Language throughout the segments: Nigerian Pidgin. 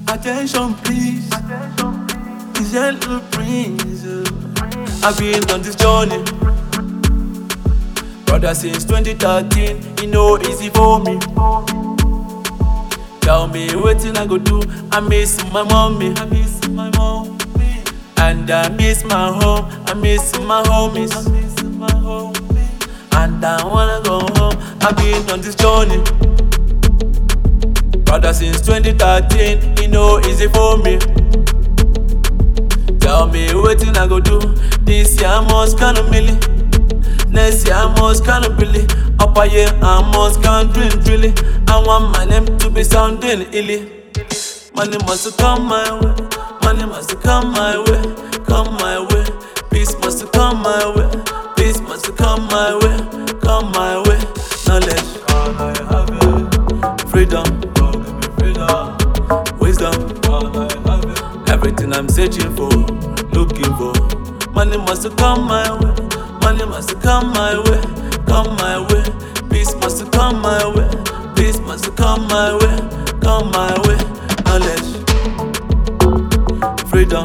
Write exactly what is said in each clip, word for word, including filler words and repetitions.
Attention please, it's Yellow Prince. uh. I've been on this journey, brother, since twenty thirteen. You know easy for me. Tell me wetin I go do. I miss my mommy, I miss my mommy, and I miss my home. I miss my homies, I miss my homies, and I wanna go home. I've been on this journey, brother, since twenty thirteen. You know easy for me. Tell me wetin I go do. This year I must count a million, next year I must count a billion. Upper year I must count doing drilling. I want my name to be sounding illy. Money must come my way, money must come my way, come my way. Peace must come my way, peace must come my way, come my way. Knowledge, all I have it. Freedom, God give me freedom. Wisdom, all I have it. Everything I'm searching for, looking for. Money must come my way, money must come my way, come my way. Peace must come my way, peace must come my way, come my way. Knowledge, freedom,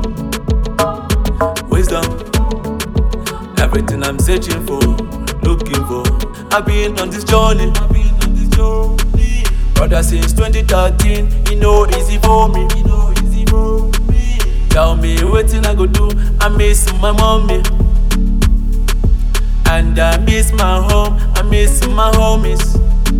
wisdom, everything I'm searching for, looking for. I've been on this journey, I've been on this journey, brother, since twenty thirteen. You know easy for me, you know easy for me. Tell me wetin I go do. I miss my mommy, and I miss my home. I miss my homies,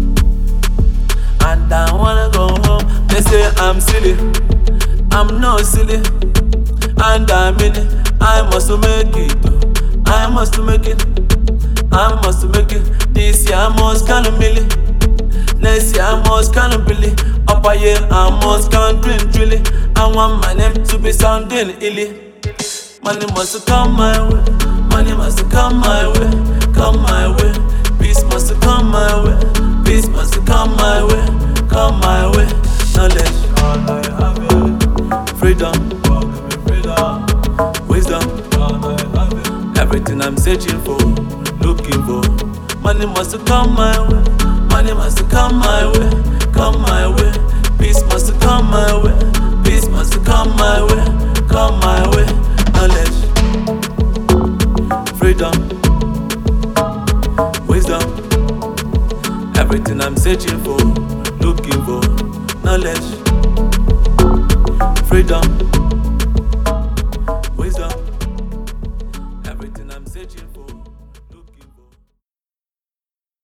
and I wanna go home. They say I'm silly, I'm not silly, and I mean it. I must make it, I must make it, I must make it. This year I must count a million, next year I must count a billion. Upper year I must count doing drilling. I want my name to be sounding illy. Money must come my way, money must come my way, come my way. Peace must come my way, peace must come my way, come my way. Knowledge, all I have it. Freedom, God give me freedom. Wisdom, all I have it. Everything I'm searching for, looking for. Money must come my way, money must come my way, come my way. Peace must come my way, peace must come my way, come my way. Knowledge, freedom, wisdom, everything I'm searching for, looking for. Knowledge, freedom,